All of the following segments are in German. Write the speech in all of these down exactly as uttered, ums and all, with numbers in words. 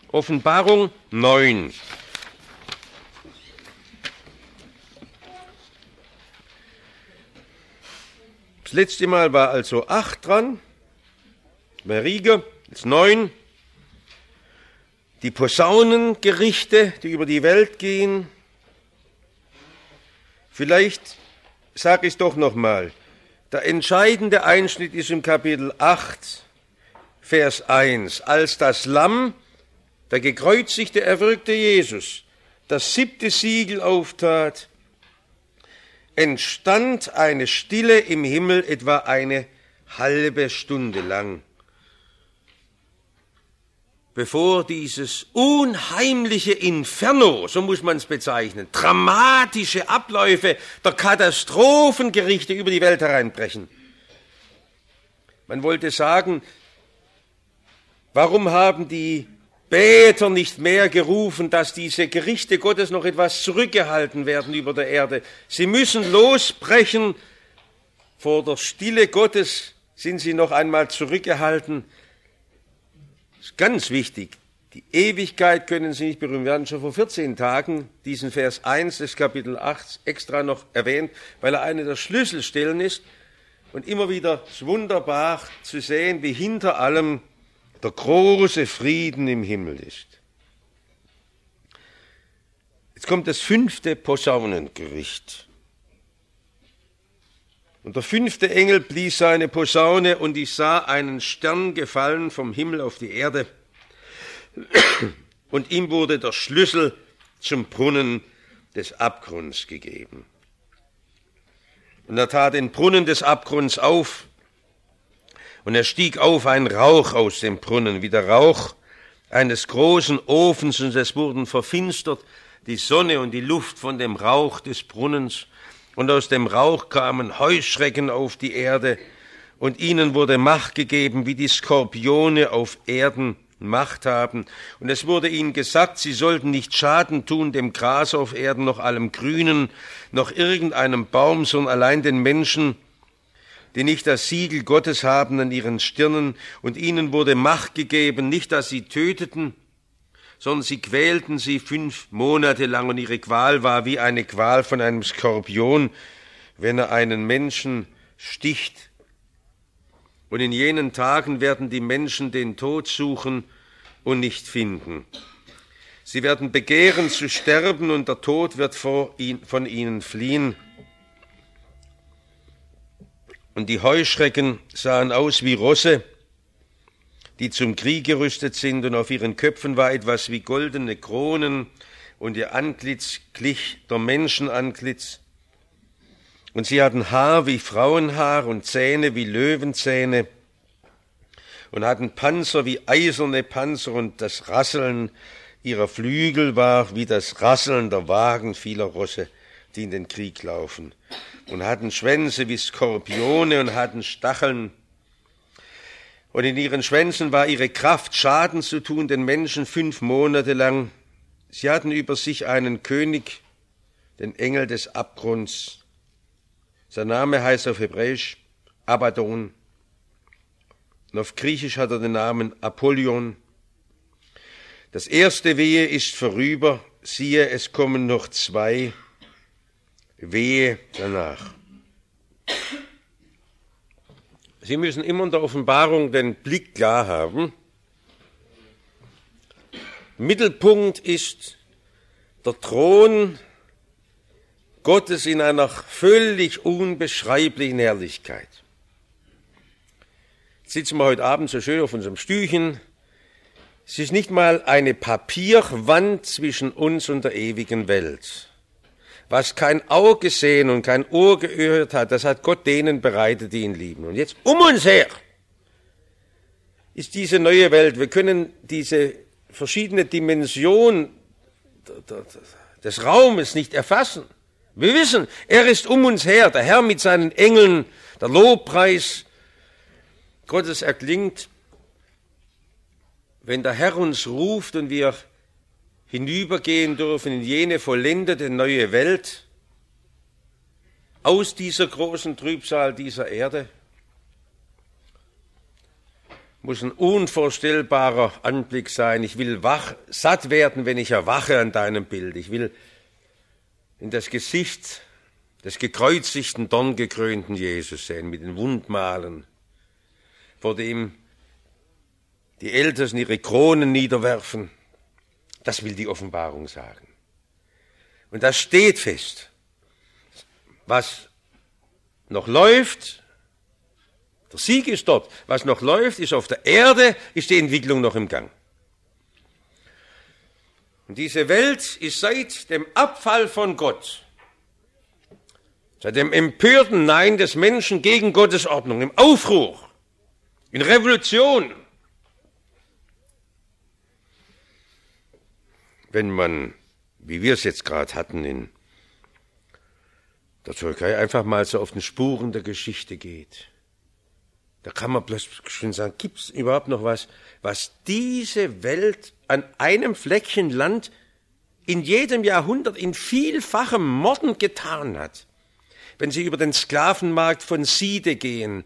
Offenbarung neun. Das letzte Mal war also acht dran, Riege, jetzt neun. Die Posaunengerichte, die über die Welt gehen. Vielleicht sage ich es doch nochmal. Der entscheidende Einschnitt ist im Kapitel acht, Vers eins. Als das Lamm, der gekreuzigte, erwürgte Jesus, das siebte Siegel auftat, entstand eine Stille im Himmel etwa eine halbe Stunde lang, bevor dieses unheimliche Inferno, so muss man es bezeichnen, dramatische Abläufe der Katastrophengerichte über die Welt hereinbrechen. Man wollte sagen, warum haben die Beter nicht mehr gerufen, dass diese Gerichte Gottes noch etwas zurückgehalten werden über der Erde? Sie müssen losbrechen. Vor der Stille Gottes sind sie noch einmal zurückgehalten. Das ist ganz wichtig. Die Ewigkeit können Sie nicht berühren. Wir hatten schon vor vierzehn Tagen diesen Vers eins des Kapitel acht extra noch erwähnt, weil er eine der Schlüsselstellen ist und immer wieder ist wunderbar zu sehen, wie hinter allem der große Frieden im Himmel ist. Jetzt kommt das fünfte Posaunengericht. Und der fünfte Engel blies seine Posaune, und ich sah einen Stern gefallen vom Himmel auf die Erde, und ihm wurde der Schlüssel zum Brunnen des Abgrunds gegeben. Und er tat den Brunnen des Abgrunds auf, und er stieg auf ein Rauch aus dem Brunnen, wie der Rauch eines großen Ofens, und es wurden verfinstert die Sonne und die Luft von dem Rauch des Brunnens, und aus dem Rauch kamen Heuschrecken auf die Erde, und ihnen wurde Macht gegeben, wie die Skorpione auf Erden Macht haben. Und es wurde ihnen gesagt, sie sollten nicht Schaden tun dem Gras auf Erden, noch allem Grünen, noch irgendeinem Baum, sondern allein den Menschen, die nicht das Siegel Gottes haben an ihren Stirnen. Und ihnen wurde Macht gegeben, nicht, dass sie töteten, sondern sie quälten sie fünf Monate lang, und ihre Qual war wie eine Qual von einem Skorpion, wenn er einen Menschen sticht. Und in jenen Tagen werden die Menschen den Tod suchen und nicht finden. Sie werden begehren zu sterben, und der Tod wird vor ihn, von ihnen fliehen. Und die Heuschrecken sahen aus wie Rosse, die zum Krieg gerüstet sind, und auf ihren Köpfen war etwas wie goldene Kronen, und ihr Antlitz glich der Menschenantlitz. Und sie hatten Haar wie Frauenhaar und Zähne wie Löwenzähne und hatten Panzer wie eiserne Panzer, und das Rasseln ihrer Flügel war wie das Rasseln der Wagen vieler Rosse, die in den Krieg laufen, und hatten Schwänze wie Skorpione und hatten Stacheln. Und in ihren Schwänzen war ihre Kraft, Schaden zu tun den Menschen fünf Monate lang. Sie hatten über sich einen König, den Engel des Abgrunds. Sein Name heißt auf Hebräisch Abaddon, und auf Griechisch hat er den Namen Apollyon. Das erste Wehe ist vorüber, siehe, es kommen noch zwei Wehe danach. Sie müssen immer in der Offenbarung den Blick klar haben. Mittelpunkt ist der Thron Gottes in einer völlig unbeschreiblichen Herrlichkeit. Jetzt sitzen wir heute Abend so schön auf unserem Stühlchen. Es ist nicht mal eine Papierwand zwischen uns und der ewigen Welt. Was kein Auge gesehen und kein Ohr gehört hat, das hat Gott denen bereitet, die ihn lieben. Und jetzt um uns her ist diese neue Welt. Wir können diese verschiedene Dimension des Raumes nicht erfassen. Wir wissen, er ist um uns her, der Herr mit seinen Engeln, der Lobpreis Gottes erklingt, wenn der Herr uns ruft und wir hinübergehen dürfen in jene vollendete neue Welt, aus dieser großen Trübsal dieser Erde. muss ein unvorstellbarer Anblick sein. Ich will wach, satt werden, wenn ich erwache an deinem Bild. Ich will in das Gesicht des gekreuzigten, dorngekrönten Jesus sehen, mit den Wundmalen, vor dem die Ältesten ihre Kronen niederwerfen. Das will die Offenbarung sagen. Und das steht fest. Was noch läuft, der Sieg ist dort. Was noch läuft, ist auf der Erde, ist die Entwicklung noch im Gang. Und diese Welt ist seit dem Abfall von Gott, seit dem empörten Nein des Menschen gegen Gottes Ordnung, im Aufruhr, in Revolution. Wenn man, wie wir es jetzt gerade hatten, in der Türkei einfach mal so auf den Spuren der Geschichte geht, da kann man plötzlich schon sagen, gibt es überhaupt noch was, was diese Welt an einem Fleckchen Land in jedem Jahrhundert in vielfachem Morden getan hat? Wenn Sie über den Sklavenmarkt von Side gehen,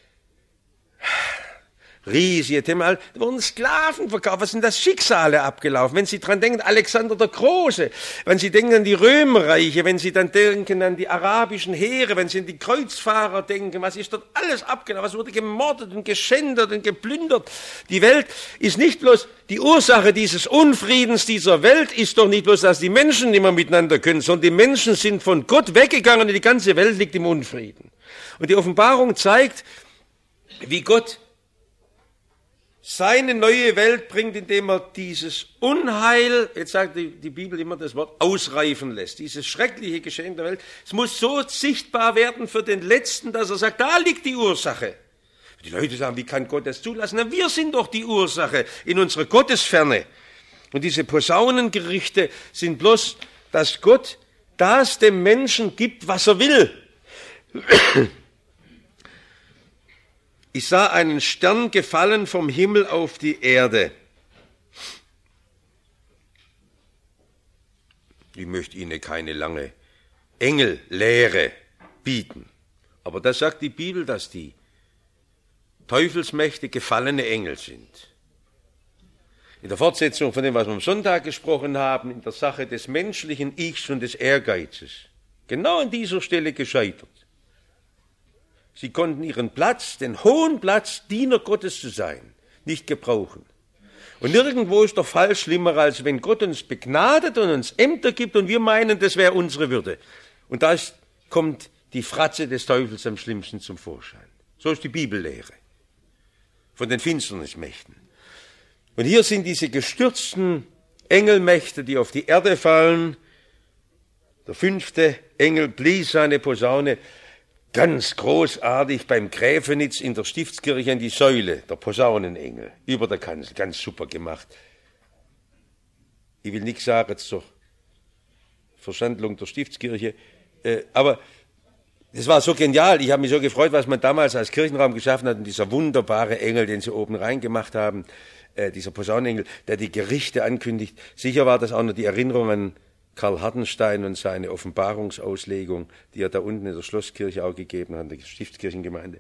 riesige Thema, da wurden Sklaven verkauft, was sind das Schicksale abgelaufen? Wenn Sie dran denken, Alexander der Große, wenn Sie denken an die Römerreiche, wenn Sie dann denken an die arabischen Heere, wenn Sie an die Kreuzfahrer denken, was ist dort alles abgelaufen? Was wurde gemordet und geschändet und geplündert? Die Welt ist nicht bloß, die Ursache dieses Unfriedens dieser Welt ist doch nicht bloß, dass die Menschen nicht mehr miteinander können, sondern die Menschen sind von Gott weggegangen und die ganze Welt liegt im Unfrieden. Und die Offenbarung zeigt, wie Gott seine neue Welt bringt, indem er dieses Unheil, jetzt sagt die, die Bibel immer das Wort, ausreifen lässt. Dieses schreckliche Geschehen der Welt, es muss so sichtbar werden für den Letzten, dass er sagt, da liegt die Ursache. Die Leute sagen, wie kann Gott das zulassen? Na, wir sind doch die Ursache in unserer Gottesferne. Und diese Posaunengerichte sind bloß, dass Gott das dem Menschen gibt, was er will. Ich sah einen Stern gefallen vom Himmel auf die Erde. Ich möchte Ihnen keine lange Engellehre bieten. Aber da sagt die Bibel, dass die Teufelsmächte gefallene Engel sind. In der Fortsetzung von dem, was wir am Sonntag gesprochen haben, in der Sache des menschlichen Ichs und des Ehrgeizes, genau an dieser Stelle gescheitert. Sie konnten ihren Platz, den hohen Platz, Diener Gottes zu sein, nicht gebrauchen. Und nirgendwo ist der Fall schlimmer, als wenn Gott uns begnadet und uns Ämter gibt und wir meinen, das wäre unsere Würde. Und da ist, kommt die Fratze des Teufels am schlimmsten zum Vorschein. So ist die Bibellehre von den Finsternismächten. Und hier sind diese gestürzten Engelmächte, die auf die Erde fallen. Der fünfte Engel blies seine Posaune, ganz großartig beim Gräfenitz in der Stiftskirche an die Säule, der Posaunenengel, über der Kanzel, ganz super gemacht. Ich will nichts sagen zur Verschandlung der Stiftskirche, äh, aber das war so genial, ich habe mich so gefreut, was man damals als Kirchenraum geschaffen hat, und dieser wunderbare Engel, den sie oben reingemacht haben, äh, dieser Posaunenengel, der die Gerichte ankündigt. Sicher war das auch noch die Erinnerung an Karl Hartenstein und seine Offenbarungsauslegung, die er da unten in der Schlosskirche auch gegeben hat, in der Stiftskirchengemeinde.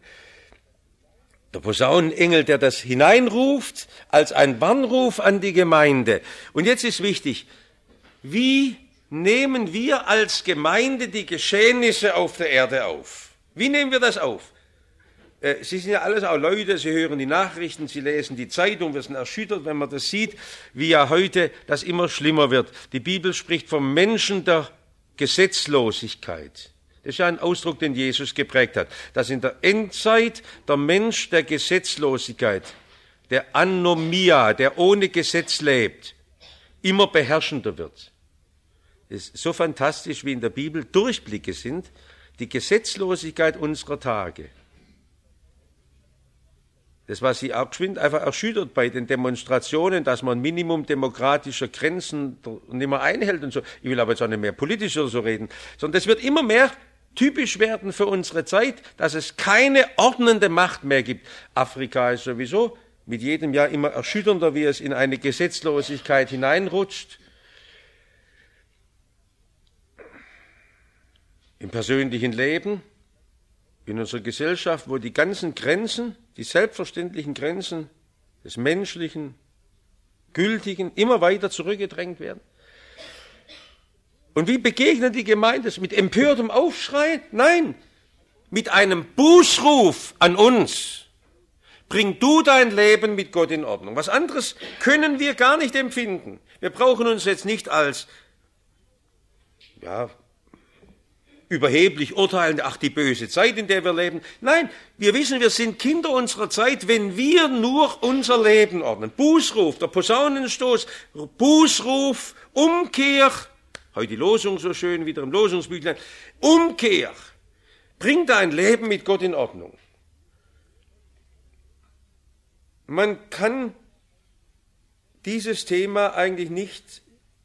Der Posaunenengel, der das hineinruft als ein Warnruf an die Gemeinde. Und jetzt ist wichtig, wie nehmen wir als Gemeinde die Geschehnisse auf der Erde auf? Wie nehmen wir das auf? Sie sind ja alles auch Leute, Sie hören die Nachrichten, Sie lesen die Zeitung, wir sind erschüttert, wenn man das sieht, wie ja heute das immer schlimmer wird. Die Bibel spricht vom Menschen der Gesetzlosigkeit. Das ist ja ein Ausdruck, den Jesus geprägt hat, dass in der Endzeit der Mensch der Gesetzlosigkeit, der Anomia, der ohne Gesetz lebt, immer beherrschender wird. Es ist so fantastisch, wie in der Bibel Durchblicke sind, die Gesetzlosigkeit unserer Tage. Das, was sie auch geschwind einfach erschüttert bei den Demonstrationen, dass man ein Minimum demokratischer Grenzen nicht mehr einhält und so. Ich will aber jetzt auch nicht mehr politisch oder so reden, sondern das wird immer mehr typisch werden für unsere Zeit, dass es keine ordnende Macht mehr gibt. Afrika ist sowieso mit jedem Jahr immer erschütternder, wie es in eine Gesetzlosigkeit hineinrutscht. Im persönlichen Leben, in unserer Gesellschaft, wo die ganzen Grenzen, die selbstverständlichen Grenzen des Menschlichen, Gültigen immer weiter zurückgedrängt werden. Und wie begegnet die Gemeinde es? Mit empörtem Aufschrei? Nein, mit einem Bußruf an uns. Bring du dein Leben mit Gott in Ordnung. Was anderes können wir gar nicht empfinden. Wir brauchen uns jetzt nicht als ja, überheblich urteilen, ach, die böse Zeit, in der wir leben. Nein, wir wissen, wir sind Kinder unserer Zeit, wenn wir nur unser Leben ordnen. Bußruf, der Posaunenstoß, Bußruf, Umkehr, heute die Losung so schön, wieder im Losungsbüchlein, Umkehr, bring dein Leben mit Gott in Ordnung. Man kann dieses Thema eigentlich nicht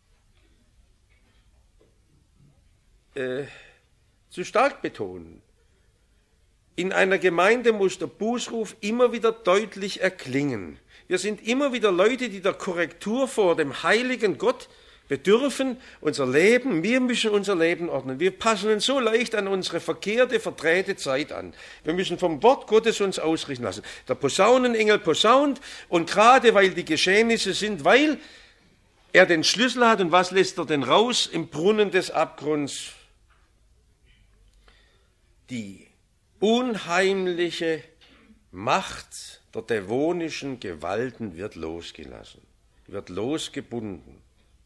äh, zu stark betonen. In einer Gemeinde muss der Bußruf immer wieder deutlich erklingen. Wir sind immer wieder Leute, die der Korrektur vor dem heiligen Gott bedürfen, unser Leben, wir müssen unser Leben ordnen. Wir passen uns so leicht an unsere verkehrte, verdrehte Zeit an. Wir müssen vom Wort Gottes uns ausrichten lassen. Der Posaunenengel posaunt und gerade weil die Geschehnisse sind, weil er den Schlüssel hat und was lässt er denn raus? Im Brunnen des Abgrunds die unheimliche Macht der dämonischen Gewalten wird losgelassen, wird losgebunden.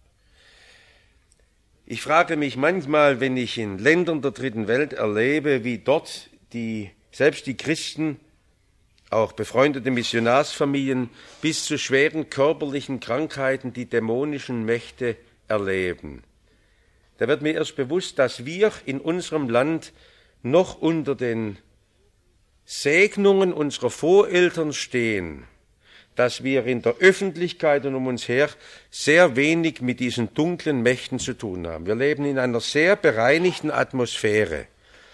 Ich frage mich manchmal, wenn ich in Ländern der dritten Welt erlebe, wie dort die, selbst die Christen, auch befreundete Missionarsfamilien, bis zu schweren körperlichen Krankheiten die dämonischen Mächte erleben. Da wird mir erst bewusst, dass wir in unserem Land noch unter den Segnungen unserer Voreltern stehen, dass wir in der Öffentlichkeit und um uns her sehr wenig mit diesen dunklen Mächten zu tun haben. Wir leben in einer sehr bereinigten Atmosphäre.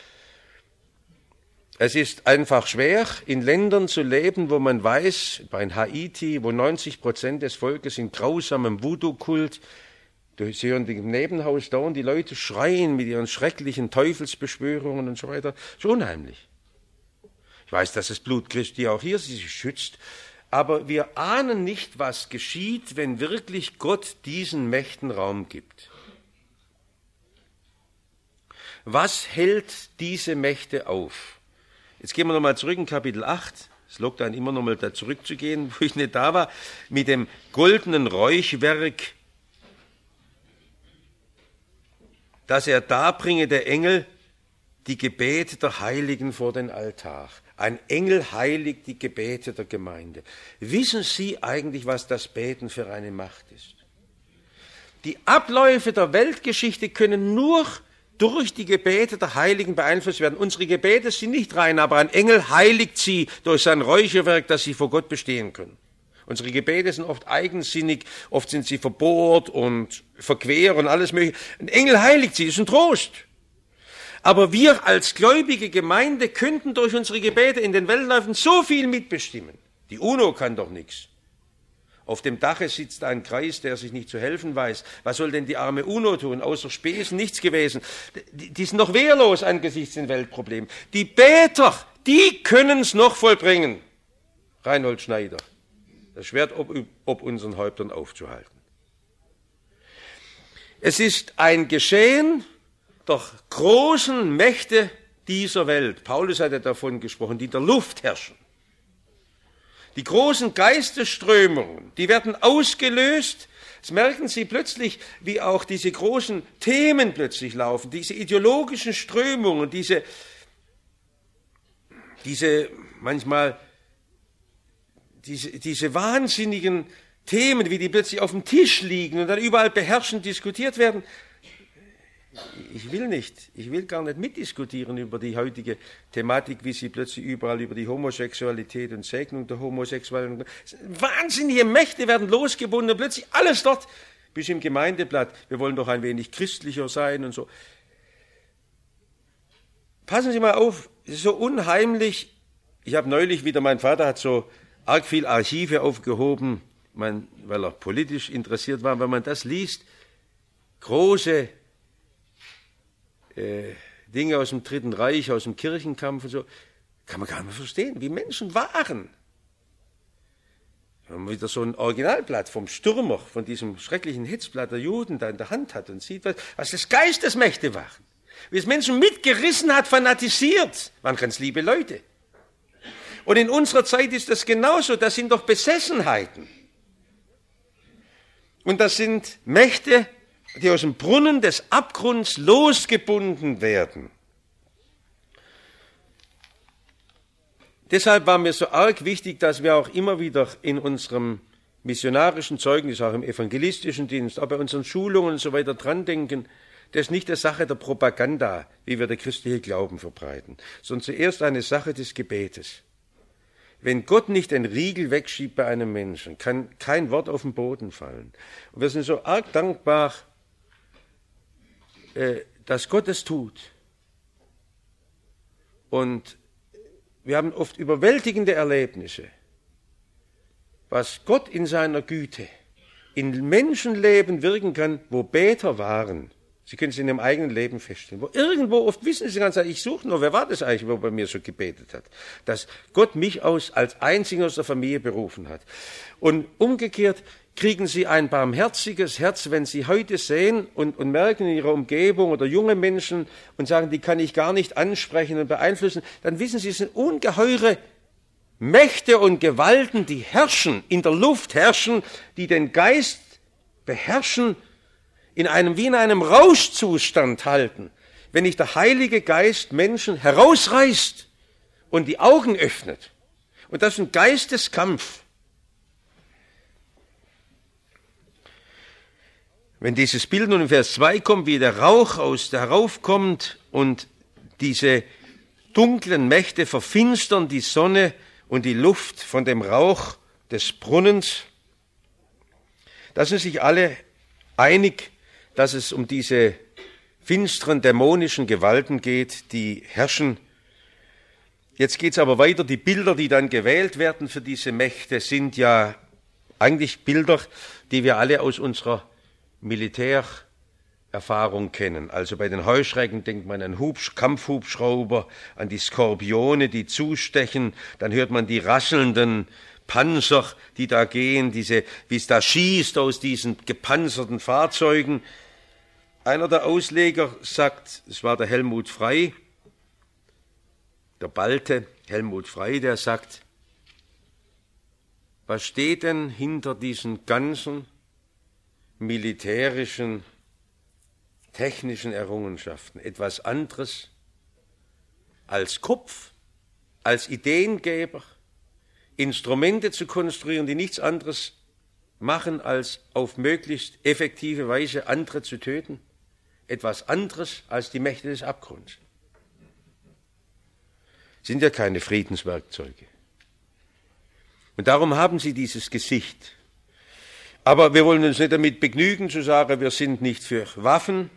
Es ist einfach schwer, in Ländern zu leben, wo man weiß, bei Haiti, wo neunzig Prozent des Volkes in grausamem Voodoo-Kult, Sie hören im Nebenhaus da und die Leute schreien mit ihren schrecklichen Teufelsbeschwörungen und so weiter. Das ist unheimlich. Ich weiß, dass das Blut Christi auch hier sie schützt, aber wir ahnen nicht, was geschieht, wenn wirklich Gott diesen Mächten Raum gibt. Was hält diese Mächte auf? Jetzt gehen wir nochmal zurück in Kapitel acht. Es lockt einen immer nochmal da zurückzugehen, wo ich nicht da war, mit dem goldenen Räuchwerk, dass er darbringe, der Engel, die Gebete der Heiligen vor den Altar. Ein Engel heiligt die Gebete der Gemeinde. Wissen Sie eigentlich, was das Beten für eine Macht ist? Die Abläufe der Weltgeschichte können nur durch die Gebete der Heiligen beeinflusst werden. Unsere Gebete sind nicht rein, aber ein Engel heiligt sie durch sein Räucherwerk, dass sie vor Gott bestehen können. Unsere Gebete sind oft eigensinnig, oft sind sie verbohrt und verquer und alles mögliche. Ein Engel heiligt sie, das ist ein Trost. Aber wir als gläubige Gemeinde könnten durch unsere Gebete in den Weltläufen so viel mitbestimmen. Die UNO kann doch nichts. Auf dem Dache sitzt ein Kreis, der sich nicht zu helfen weiß. Was soll denn die arme UNO tun? Außer Spesen nichts gewesen. Die, die sind noch wehrlos angesichts den Weltproblemen. Die Beter, die können es noch vollbringen. Reinhold Schneider. Das Schwert ob, ob unseren Häuptern aufzuhalten. Es ist ein Geschehen der großen Mächte dieser Welt. Paulus hat ja davon gesprochen, die in der Luft herrschen. Die großen Geistesströmungen, die werden ausgelöst. Das merken Sie plötzlich, wie auch diese großen Themen plötzlich laufen, diese ideologischen Strömungen, diese, diese manchmal Diese, diese wahnsinnigen Themen, wie die plötzlich auf dem Tisch liegen und dann überall beherrschend diskutiert werden. Ich will nicht, ich will gar nicht mitdiskutieren über die heutige Thematik, wie sie plötzlich überall über die Homosexualität und Segnung der Homosexuellen. Wahnsinnige Mächte werden losgebunden und plötzlich alles dort, bis im Gemeindeblatt. Wir wollen doch ein wenig christlicher sein und so. Passen Sie mal auf, es ist so unheimlich. Ich habe neulich wieder, mein Vater hat so arg viel Archive aufgehoben, man, weil er politisch interessiert war. Wenn man das liest, große äh, Dinge aus dem Dritten Reich, aus dem Kirchenkampf und so, kann man gar nicht mehr verstehen, wie Menschen waren. Wenn man wieder so ein Originalblatt vom Stürmer, von diesem schrecklichen Hitzblatt der Juden da in der Hand hat und sieht, was, was das Geistesmächte waren, wie es Menschen mitgerissen hat, fanatisiert, waren ganz liebe Leute. Und in unserer Zeit ist das genauso, das sind doch Besessenheiten. Und das sind Mächte, die aus dem Brunnen des Abgrunds losgebunden werden. Deshalb war mir so arg wichtig, dass wir auch immer wieder in unserem missionarischen Zeugnis, auch im evangelistischen Dienst, auch bei unseren Schulungen und so weiter dran denken, das ist nicht eine Sache der Propaganda, wie wir der christliche Glauben verbreiten, sondern zuerst eine Sache des Gebetes. Wenn Gott nicht den Riegel wegschiebt bei einem Menschen, kann kein Wort auf den Boden fallen. Und wir sind so arg dankbar, dass Gott es tut. Und wir haben oft überwältigende Erlebnisse, was Gott in seiner Güte in Menschenleben wirken kann, wo Beter waren. Sie können es in Ihrem eigenen Leben feststellen. Wo irgendwo, oft wissen Sie ganz, ich suche nur, wer war das eigentlich, wo bei mir so gebetet hat? Dass Gott mich aus, als einzigen aus der Familie berufen hat. Und umgekehrt kriegen Sie ein barmherziges Herz, wenn Sie heute sehen und, und merken in Ihrer Umgebung oder junge Menschen und sagen, die kann ich gar nicht ansprechen und beeinflussen, dann wissen Sie, es sind ungeheure Mächte und Gewalten, die herrschen, in der Luft herrschen, die den Geist beherrschen, in einem, wie in einem Rauschzustand halten, wenn nicht der Heilige Geist Menschen herausreißt und die Augen öffnet. Und das ist ein Geisteskampf. Wenn dieses Bild nun in Vers zwei kommt, wie der Rauch aus der heraufkommt und diese dunklen Mächte verfinstern die Sonne und die Luft von dem Rauch des Brunnens, da sind sich alle einig, dass es um diese finsteren dämonischen Gewalten geht, die herrschen. Jetzt geht es aber weiter. Die Bilder, die dann gewählt werden für diese Mächte, sind ja eigentlich Bilder, die wir alle aus unserer Militärerfahrung kennen. Also bei den Heuschrecken denkt man an Hubsch- Kampfhubschrauber, an die Skorpione, die zustechen. Dann hört man die rasselnden Panzer, die da gehen, diese, wie es da schießt aus diesen gepanzerten Fahrzeugen. Einer der Ausleger sagt, es war der Helmut Frey, der Balte, Helmut Frey, der sagt, was steht denn hinter diesen ganzen militärischen, technischen Errungenschaften? Etwas anderes als Kopf, als Ideengeber, Instrumente zu konstruieren, die nichts anderes machen, als auf möglichst effektive Weise andere zu töten. Etwas anderes als die Mächte des Abgrunds. Sind ja keine Friedenswerkzeuge. Und darum haben sie dieses Gesicht. Aber wir wollen uns nicht damit begnügen, zu sagen, wir sind nicht für Waffen.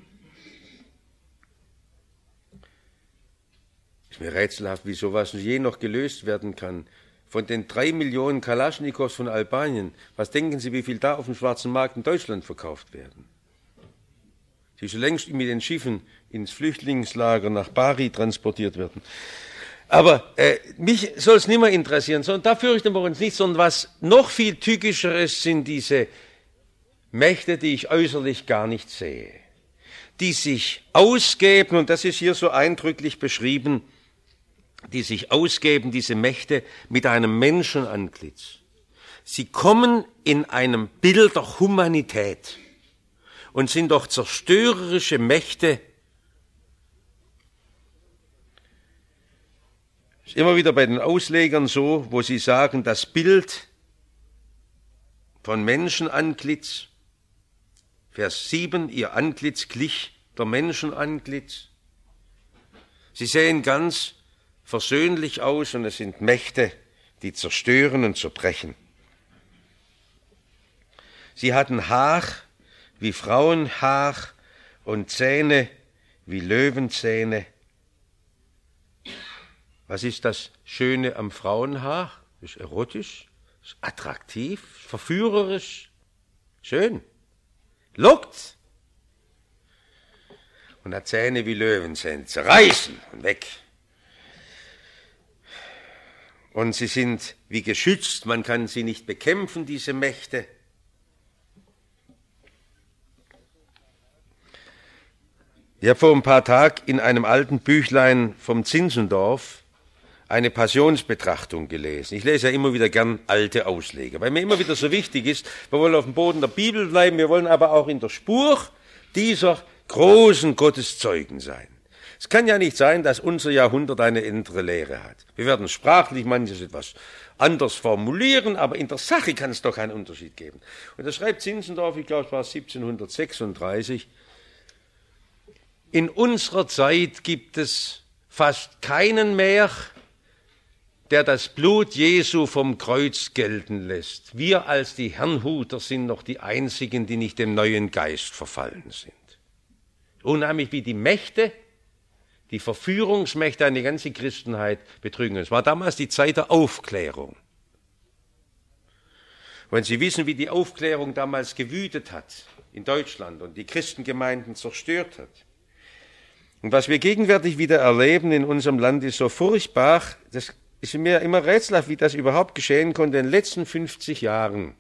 Ist mir rätselhaft, wie sowas je noch gelöst werden kann. Von den drei Millionen Kalaschnikows von Albanien, was denken Sie, wie viel da auf dem schwarzen Markt in Deutschland verkauft werden? Die schon längst mit den Schiffen ins Flüchtlingslager nach Bari transportiert werden. Aber äh, mich soll es nicht mehr interessieren, sondern da fürchten wir uns nicht, sondern was noch viel tückischeres sind diese Mächte, die ich äußerlich gar nicht sehe, die sich ausgeben, und das ist hier so eindrücklich beschrieben, die sich ausgeben, diese Mächte, mit einem Menschenantlitz. Sie kommen in einem Bild der Humanität und sind doch zerstörerische Mächte. Ist immer wieder bei den Auslegern so, wo sie sagen, das Bild von Menschenantlitz, Vers sieben, ihr Antlitz glich der Menschenantlitz. Sie sehen ganz versöhnlich aus und es sind Mächte, die zerstören und zerbrechen. Sie hatten Haar wie Frauenhaar und Zähne wie Löwenzähne. Was ist das Schöne am Frauenhaar? Das ist erotisch, das ist attraktiv, verführerisch, schön, lockt. Und hat Zähne wie Löwenzähne, zerreißen und weg. Und sie sind wie geschützt, man kann sie nicht bekämpfen, diese Mächte. Ich habe vor ein paar Tagen in einem alten Büchlein vom Zinzendorf eine Passionsbetrachtung gelesen. Ich lese ja immer wieder gern alte Ausleger, weil mir immer wieder so wichtig ist, wir wollen auf dem Boden der Bibel bleiben, wir wollen aber auch in der Spur dieser großen Gotteszeugen sein. Es kann ja nicht sein, dass unser Jahrhundert eine andere Lehre hat. Wir werden sprachlich manches etwas anders formulieren, aber in der Sache kann es doch einen Unterschied geben. Und da schreibt Zinzendorf, ich glaube es war siebzehnhundertsechsunddreißig, in unserer Zeit gibt es fast keinen mehr, der das Blut Jesu vom Kreuz gelten lässt. Wir als die Herrnhuter sind noch die Einzigen, die nicht dem neuen Geist verfallen sind. Unheimlich, wie die Mächte, die Verführungsmächte eine ganze Christenheit betrügen. Es war damals die Zeit der Aufklärung. Wenn Sie wissen, wie die Aufklärung damals gewütet hat in Deutschland und die Christengemeinden zerstört hat. Und was wir gegenwärtig wieder erleben in unserem Land ist so furchtbar, das ist mir immer rätselhaft, wie das überhaupt geschehen konnte in den letzten fünfzig Jahren.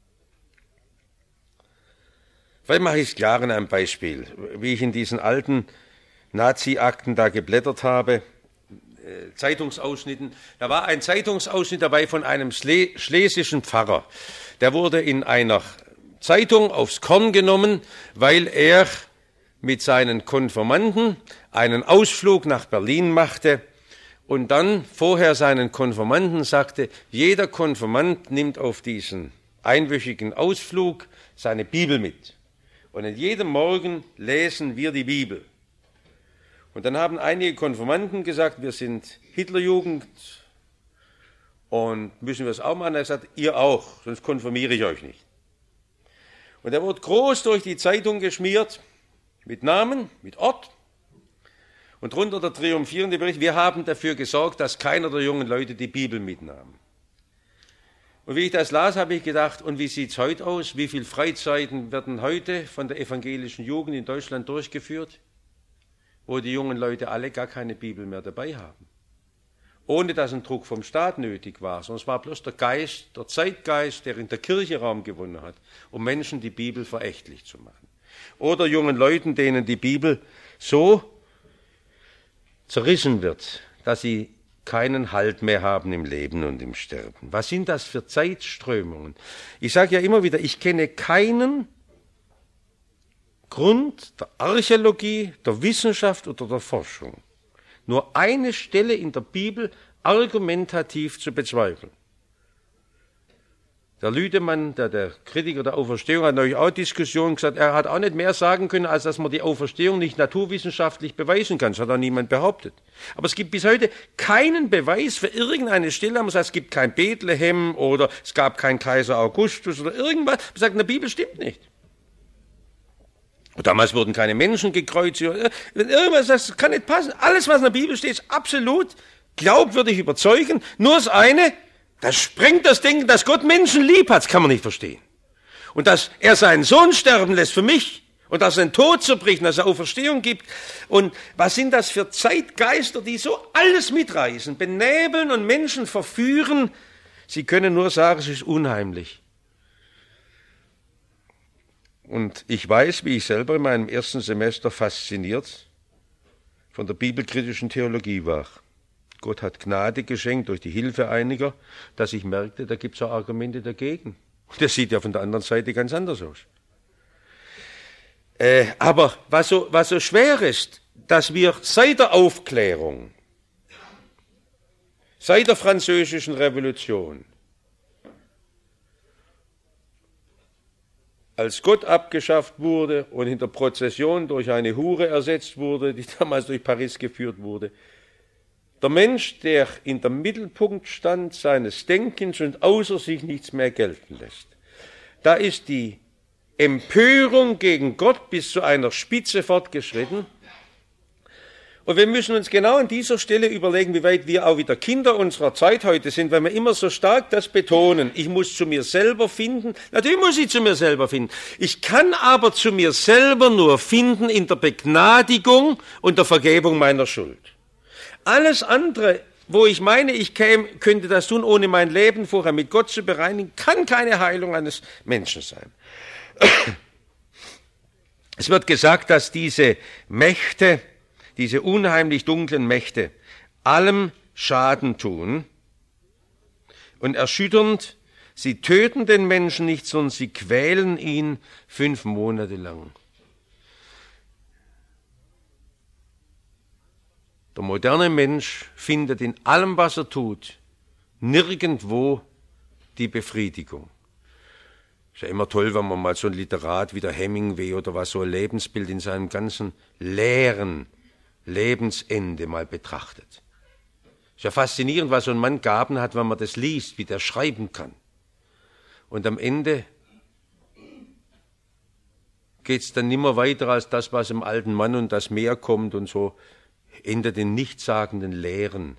Vielleicht mache ich es klar in einem Beispiel, wie ich in diesen alten Nazi-Akten da geblättert habe, äh, Zeitungsausschnitten. Da war ein Zeitungsausschnitt dabei von einem Schle- schlesischen Pfarrer. Der wurde in einer Zeitung aufs Korn genommen, weil er mit seinen Konfirmanden einen Ausflug nach Berlin machte und dann vorher seinen Konfirmanden sagte, jeder Konfirmand nimmt auf diesen einwöchigen Ausflug seine Bibel mit. Und in jedem Morgen lesen wir die Bibel. Und dann haben einige Konfirmanden gesagt, wir sind Hitlerjugend und müssen wir es auch machen. Er hat gesagt, ihr auch, sonst konfirmiere ich euch nicht. Und er wurde groß durch die Zeitung geschmiert, mit Namen, mit Ort. Und drunter der triumphierende Bericht, wir haben dafür gesorgt, dass keiner der jungen Leute die Bibel mitnahm. Und wie ich das las, habe ich gedacht, und wie sieht es heute aus? Wie viele Freizeiten werden heute von der evangelischen Jugend in Deutschland durchgeführt, wo die jungen Leute alle gar keine Bibel mehr dabei haben? Ohne dass ein Druck vom Staat nötig war, sondern es war bloß der Geist, der Zeitgeist, der in der Kirche Raum gewonnen hat, um Menschen die Bibel verächtlich zu machen. Oder jungen Leuten, denen die Bibel so zerrissen wird, dass sie keinen Halt mehr haben im Leben und im Sterben. Was sind das für Zeitströmungen? Ich sage ja immer wieder, ich kenne keinen Grund der Archäologie, der Wissenschaft oder der Forschung, nur eine Stelle in der Bibel argumentativ zu bezweifeln. Der Lüdemann, der, der Kritiker der Auferstehung, hat neulich auch Diskussionen gesagt, er hat auch nicht mehr sagen können, als dass man die Auferstehung nicht naturwissenschaftlich beweisen kann. Das hat auch niemand behauptet. Aber es gibt bis heute keinen Beweis für irgendeine Stelle. Man sagt, es gibt kein Bethlehem oder es gab keinen Kaiser Augustus oder irgendwas. Man sagt, in der Bibel stimmt nicht. Und damals wurden keine Menschen gekreuzigt. Irgendwas, das kann nicht passen. Alles, was in der Bibel steht, ist absolut glaubwürdig überzeugend. Nur das eine, das sprengt das Denken, dass Gott Menschen lieb hat, das kann man nicht verstehen. Und dass er seinen Sohn sterben lässt für mich und dass er den Tod zerbricht, dass er Auferstehung gibt. Und was sind das für Zeitgeister, die so alles mitreißen, benebeln und Menschen verführen? Sie können nur sagen, es ist unheimlich. Und ich weiß, wie ich selber in meinem ersten Semester fasziniert von der bibelkritischen Theologie war. Gott hat Gnade geschenkt durch die Hilfe einiger, dass ich merkte, da gibt es auch Argumente dagegen. Und das sieht ja von der anderen Seite ganz anders aus. Äh, aber was so, was so schwer ist, dass wir seit der Aufklärung, seit der Französischen Revolution, als Gott abgeschafft wurde und in der Prozession durch eine Hure ersetzt wurde, die damals durch Paris geführt wurde, der Mensch, der in der Mittelpunkt stand seines Denkens und außer sich nichts mehr gelten lässt. Da ist die Empörung gegen Gott bis zu einer Spitze fortgeschritten. Und wir müssen uns genau an dieser Stelle überlegen, wie weit wir auch wieder Kinder unserer Zeit heute sind, weil wir immer so stark das betonen. Ich muss zu mir selber finden. Natürlich muss ich zu mir selber finden. Ich kann aber zu mir selber nur finden in der Begnadigung und der Vergebung meiner Schuld. Alles andere wo ich meine, ich käme, könnte das tun, ohne mein Leben vorher mit Gott zu bereinigen, kann keine Heilung eines Menschen sein. Es wird gesagt, dass diese Mächte, diese unheimlich dunklen Mächte, allem Schaden tun und erschütternd, sie töten den Menschen nicht, sondern sie quälen ihn fünf Monate lang. Der moderne Mensch findet in allem, was er tut, nirgendwo die Befriedigung. Ist ja immer toll, wenn man mal so ein Literat wie der Hemingway oder was, so ein Lebensbild in seinem ganzen leeren Lebensende mal betrachtet. Ist ja faszinierend, was so ein Mann Gaben hat, wenn man das liest, wie der schreiben kann. Und am Ende geht es dann nimmer weiter als das, was im alten Mann und das Meer kommt und so, hinter den nichtssagenden Lehren.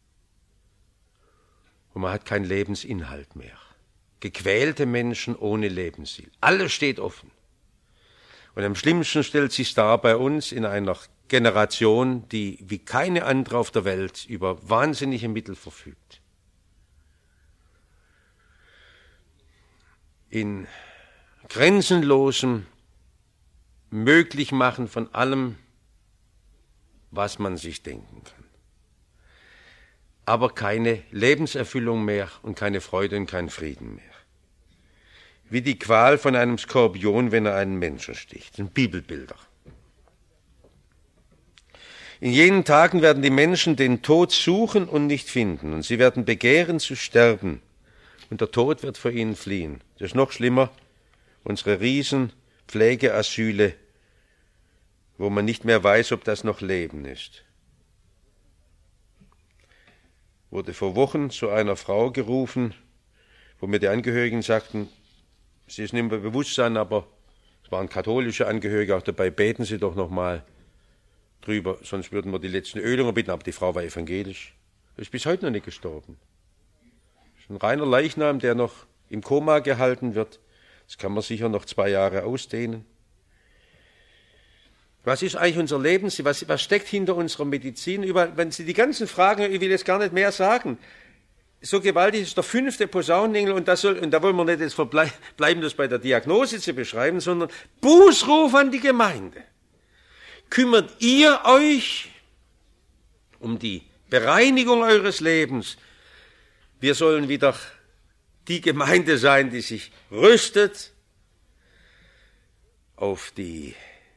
Und man hat keinen Lebensinhalt mehr. Gequälte Menschen ohne Lebensziel. Alles steht offen. Und am schlimmsten stellt sich dar bei uns in einer Generation, die wie keine andere auf der Welt über wahnsinnige Mittel verfügt. In grenzenlosem Möglichmachen von allem, was man sich denken kann. Aber keine Lebenserfüllung mehr und keine Freude und kein Frieden mehr. Wie die Qual von einem Skorpion, wenn er einen Menschen sticht. Das sind Bibelbilder. In jenen Tagen werden die Menschen den Tod suchen und nicht finden. Und sie werden begehren zu sterben. Und der Tod wird vor ihnen fliehen. Das ist noch schlimmer. Unsere riesen Pflegeasyle, wo man nicht mehr weiß, ob das noch Leben ist. Wurde vor Wochen zu einer Frau gerufen, wo mir die Angehörigen sagten, sie ist nicht mehr bei Bewusstsein, aber es waren katholische Angehörige auch dabei, beten Sie doch noch mal drüber, sonst würden wir die letzten Ölungen bitten, aber die Frau war evangelisch. Ist bis heute noch nicht gestorben. Ist ein reiner Leichnam, der noch im Koma gehalten wird. Das kann man sicher noch zwei Jahre ausdehnen. Was ist eigentlich unser Leben? Was, was steckt hinter unserer Medizin? Überall, wenn Sie die ganzen Fragen, ich will jetzt gar nicht mehr sagen, so gewaltig ist der fünfte Posaunenengel und, das soll, und da wollen wir nicht jetzt verbleiben, das bei der Diagnose zu beschreiben, sondern Bußruf an die Gemeinde. Kümmert ihr euch um die Bereinigung eures Lebens? Wir sollen wieder die Gemeinde sein, die sich rüstet auf die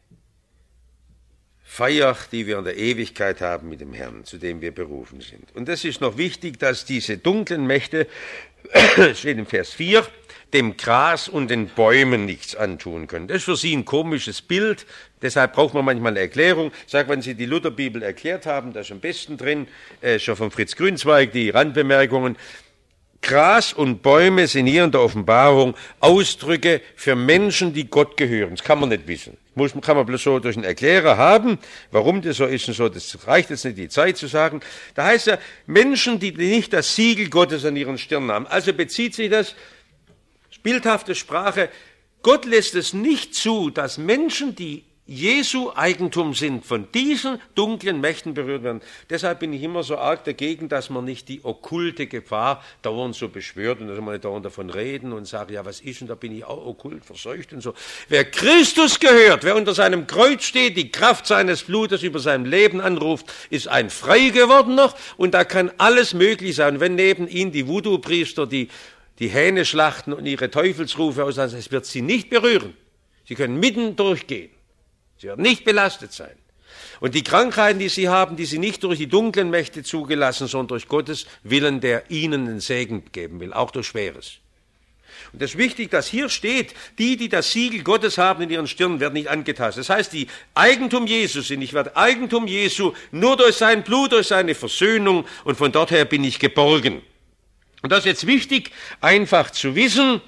Feier, die wir in der Ewigkeit haben mit dem Herrn, zu dem wir berufen sind. Und es ist noch wichtig, dass diese dunklen Mächte, steht im Vers vier, dem Gras und den Bäumen nichts antun können. Das ist für Sie ein komisches Bild, deshalb braucht man manchmal eine Erklärung. Ich sage, wenn Sie die Lutherbibel erklärt haben, da ist am besten drin, äh, schon von Fritz Grünzweig, die Randbemerkungen. Gras und Bäume sind hier in der Offenbarung Ausdrücke für Menschen, die Gott gehören. Das kann man nicht wissen. Muss, kann man bloß so durch einen Erklärer haben, warum das so ist und so. Das reicht jetzt nicht, die Zeit zu sagen. Da heißt ja, Menschen, die nicht das Siegel Gottes an ihren Stirn haben. Also bezieht sich das, bildhafte Sprache, Gott lässt es nicht zu, dass Menschen, die Jesu Eigentum sind, von diesen dunklen Mächten berührt werden. Deshalb bin ich immer so arg dagegen, dass man nicht die okkulte Gefahr dauernd so beschwört und dass man dauernd davon reden und sagt, ja, was ist, und da bin ich auch okkult verseucht und so. Wer Christus gehört, wer unter seinem Kreuz steht, die Kraft seines Blutes über sein Leben anruft, ist ein frei gewordener und da kann alles möglich sein. Wenn neben ihm die Voodoo-Priester die, die Hähne schlachten und ihre Teufelsrufe auslassen, es wird sie nicht berühren. Sie können mitten durchgehen. Sie werden nicht belastet sein. Und die Krankheiten, die sie haben, die sie nicht durch die dunklen Mächte zugelassen, sondern durch Gottes Willen, der ihnen den Segen geben will, auch durch Schweres. Und es ist wichtig, dass hier steht, die, die das Siegel Gottes haben in ihren Stirnen, werden nicht angetastet. Das heißt, die Eigentum Jesu sind. Ich werde Eigentum Jesu nur durch sein Blut, durch seine Versöhnung, und von dort her bin ich geborgen. Und das ist jetzt wichtig, einfach zu wissen,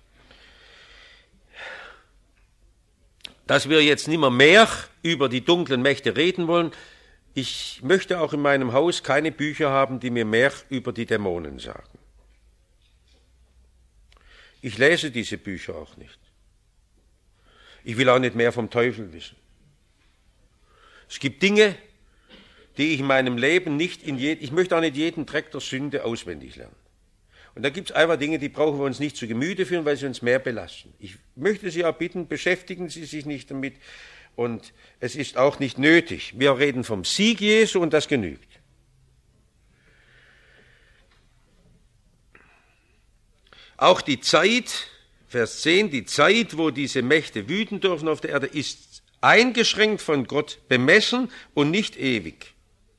dass wir jetzt nicht mehr, mehr über die dunklen Mächte reden wollen. Ich möchte auch in meinem Haus keine Bücher haben, die mir mehr über die Dämonen sagen. Ich lese diese Bücher auch nicht. Ich will auch nicht mehr vom Teufel wissen. Es gibt Dinge, die ich in meinem Leben nicht in jedem, ich möchte auch nicht jeden Dreck der Sünde auswendig lernen. Und da gibt es einfach Dinge, die brauchen wir uns nicht zu Gemüte führen, weil sie uns mehr belasten. Ich möchte Sie auch bitten, beschäftigen Sie sich nicht damit. Und es ist auch nicht nötig. Wir reden vom Sieg Jesu und das genügt. Auch die Zeit, Vers zehn, die Zeit, wo diese Mächte wüten dürfen auf der Erde, ist eingeschränkt von Gott bemessen und nicht ewig.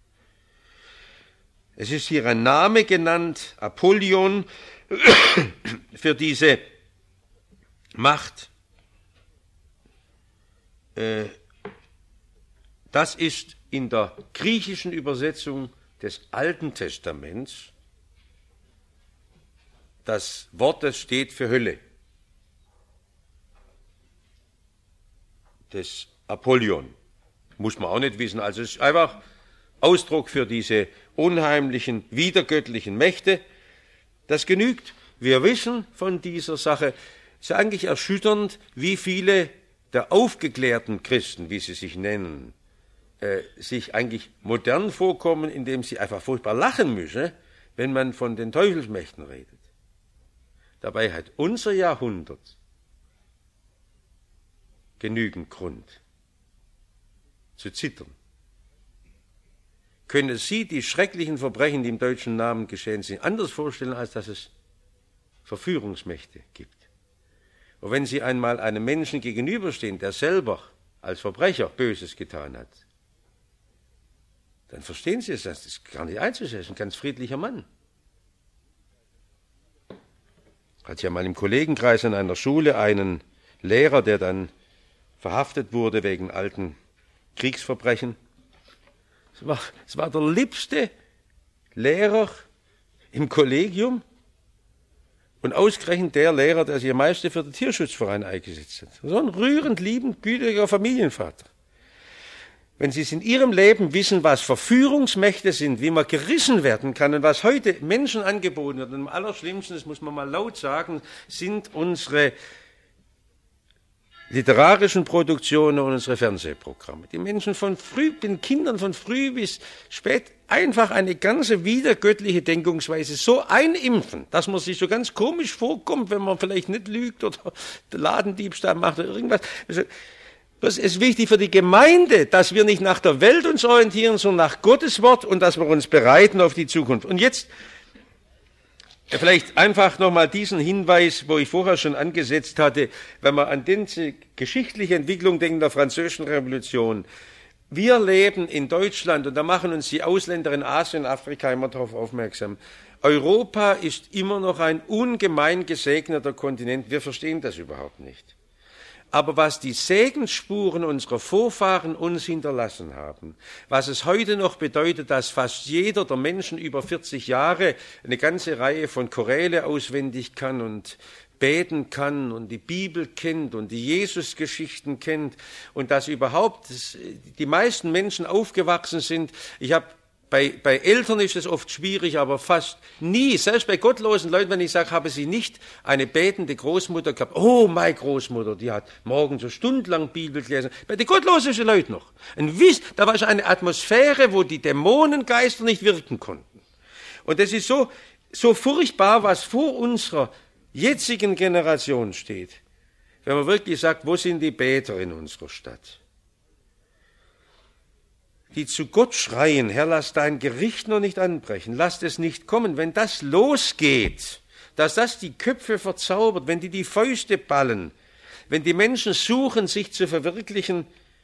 Es ist hier ein Name genannt, Apollyon, für diese Macht. Das ist in der griechischen Übersetzung des Alten Testaments das Wort, das steht für Hölle. Das Apollyon. Muss man auch nicht wissen. Also es ist einfach Ausdruck für diese unheimlichen, widergöttlichen Mächte. Das genügt. Wir wissen von dieser Sache. Es ist eigentlich erschütternd, wie viele der aufgeklärten Christen, wie sie sich nennen, äh, sich eigentlich modern vorkommen, indem sie einfach furchtbar lachen müssen, wenn man von den Teufelsmächten redet. Dabei hat unser Jahrhundert genügend Grund zu zittern. Können Sie die schrecklichen Verbrechen, die im deutschen Namen geschehen sind, anders vorstellen, als dass es Verführungsmächte gibt? Und wenn Sie einmal einem Menschen gegenüberstehen, der selber als Verbrecher Böses getan hat, dann verstehen Sie es, das ist gar nicht einzuschätzen, ein ganz friedlicher Mann. Hat ja mal im Kollegenkreis an einer Schule einen Lehrer, der dann verhaftet wurde wegen alten Kriegsverbrechen. Es war, es war der liebste Lehrer im Kollegium und ausgerechnet der Lehrer, der sich am meisten für den Tierschutzverein eingesetzt hat. So ein rührend liebend, gütiger Familienvater. Wenn Sie es in Ihrem Leben wissen, was Verführungsmächte sind, wie man gerissen werden kann und was heute Menschen angeboten wird, und am allerschlimmsten, das muss man mal laut sagen, sind unsere literarischen Produktionen und unsere Fernsehprogramme. Die Menschen von früh, den Kindern von früh bis spät einfach eine ganze widergöttliche Denkungsweise so einimpfen, dass man sich so ganz komisch vorkommt, wenn man vielleicht nicht lügt oder Ladendiebstahl macht oder irgendwas. Also, das ist wichtig für die Gemeinde, dass wir nicht nach der Welt uns orientieren, sondern nach Gottes Wort und dass wir uns bereiten auf die Zukunft. Und jetzt vielleicht einfach nochmal diesen Hinweis, wo ich vorher schon angesetzt hatte, wenn man an diese geschichtliche Entwicklung denkt der Französischen Revolution. Wir leben in Deutschland, und da machen uns die Ausländer in Asien und Afrika immer darauf aufmerksam. Europa ist immer noch ein ungemein gesegneter Kontinent. Wir verstehen das überhaupt nicht. Aber was die Segensspuren unserer Vorfahren uns hinterlassen haben, was es heute noch bedeutet, dass fast jeder der Menschen über vierzig Jahre eine ganze Reihe von Choräle auswendig kann und beten kann und die Bibel kennt und die Jesusgeschichten kennt und dass überhaupt die meisten Menschen aufgewachsen sind. Ich habe Bei, bei Eltern ist es oft schwierig, aber fast nie, selbst bei gottlosen Leuten, wenn ich sage, habe sie nicht eine betende Großmutter gehabt. Oh, meine Großmutter, die hat morgen so stundenlang Bibel gelesen. Bei den gottlosen Leuten noch. Ein Wiss, da war schon eine Atmosphäre, wo die Dämonengeister nicht wirken konnten. Und das ist so, so furchtbar, was vor unserer jetzigen Generation steht. Wenn man wirklich sagt, wo sind die Beter in unserer Stadt? Die zu Gott schreien, Herr, lass dein Gericht noch nicht anbrechen, lass es nicht kommen. Wenn das losgeht, dass das die Köpfe verzaubert, wenn die die Fäuste ballen, wenn die Menschen suchen, sich zu verwirklichen,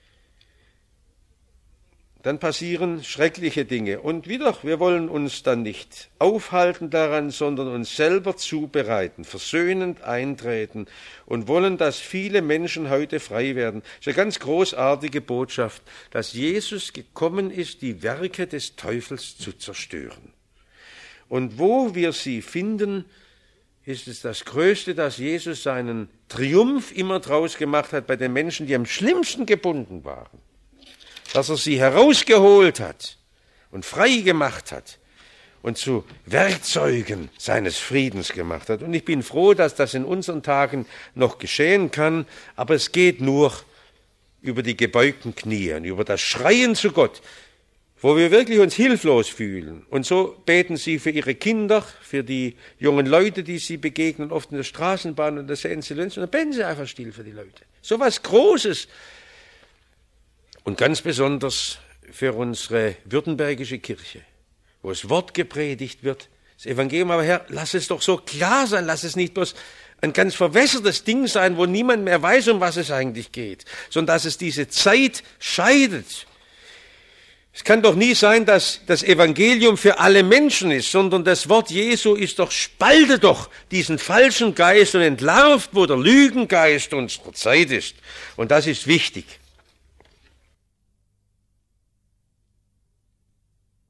dann passieren schreckliche Dinge. Und wieder, wir wollen uns dann nicht aufhalten daran, sondern uns selber zubereiten, versöhnend eintreten und wollen, dass viele Menschen heute frei werden. Das ist eine ganz großartige Botschaft, dass Jesus gekommen ist, die Werke des Teufels zu zerstören. Und wo wir sie finden, ist es das Größte, dass Jesus seinen Triumph immer draus gemacht hat bei den Menschen, die am schlimmsten gebunden waren. Dass er sie herausgeholt hat und frei gemacht hat und zu Werkzeugen seines Friedens gemacht hat. Und ich bin froh, dass das in unseren Tagen noch geschehen kann, aber es geht nur über die gebeugten Knie und über das Schreien zu Gott. wo wir wirklich uns hilflos fühlen. Und so beten sie für ihre Kinder, für die jungen Leute, die sie begegnen, oft in der Straßenbahn, und da sehen sie Lunch, und dann beten sie einfach still für die Leute. So was Großes. Und ganz besonders für unsere württembergische Kirche, wo das Wort gepredigt wird, das Evangelium. Aber Herr, lass es doch so klar sein, lass es nicht bloß ein ganz verwässertes Ding sein, wo niemand mehr weiß, um was es eigentlich geht, sondern dass es diese Zeit scheidet. Es kann doch nie sein, dass das Evangelium für alle Menschen ist, sondern das Wort Jesu ist doch, spalte doch diesen falschen Geist und entlarvt, wo der Lügengeist unserer Zeit ist. Und das ist wichtig.